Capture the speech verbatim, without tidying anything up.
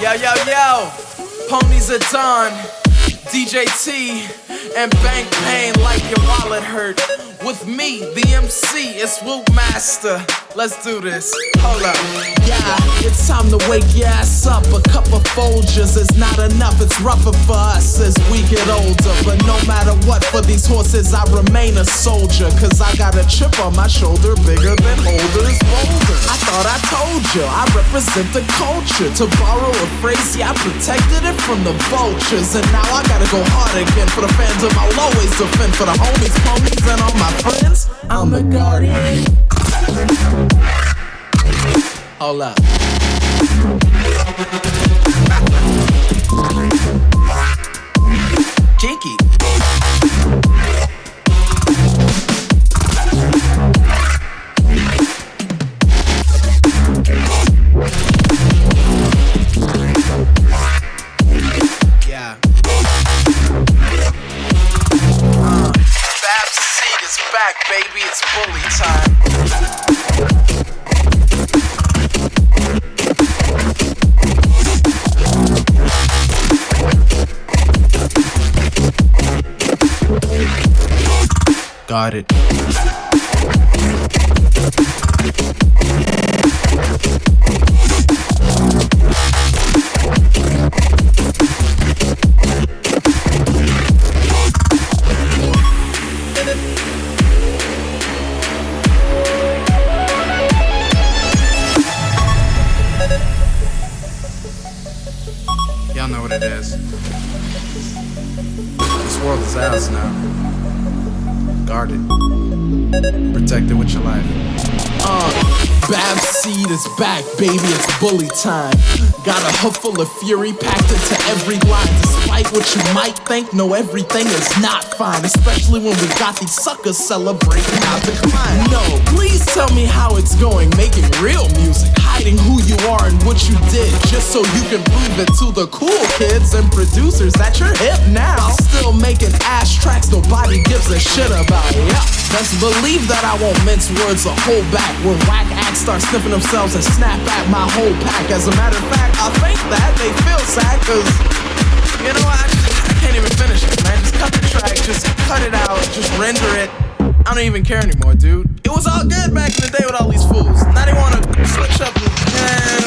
Yo, yo, yo, Ponies at Dawn, D J T, and Bank Pain like your wallet hurt. With me, the M C, it's Whoop Master. Let's do this. Hold up. Yeah, it's time to wake your ass up. A cup of Folgers is not enough. It's rougher for us as we get older. But no matter what, for these horses, I remain a soldier. Cause I got a chip on my shoulder bigger than Holders Boulder. I thought I told you, I represent the culture. To borrow a phrase, yeah, I protected it from the vultures. And now I gotta go hard again for the fandom. I'll always defend for the homies, ponies, and all my friends. I'm the guardian. Hold up. Jinky. Yeah. Uh, Babs Seed is back, baby. It's bully time. Got it. Y'all know what it is. This world is ours now. Guard it. Protect it with your life. Uh, Babs Seed is back, baby, it's bully time. Got a hood full of fury packed into every line. Despite what you might think, no, everything is not fine. Especially when we got these suckers celebrating our decline. No, please tell me how it's going, making real music. Hiding who you are and what you did, just so you can prove it to the cool kids and producers that you're hip now. Still making ass tracks nobody gives a shit about. Yeah, best believe that I won't mince words or hold back when whack acts start sniffing themselves and snap at my whole pack. As a matter of fact, I think that they feel sad, cause you know what, I, just, I can't even finish it, man. Just cut the track, just cut it out, just render it. I don't even care anymore, dude. It was all good back in the day with all these fools. Now they wanna switch up and, eh,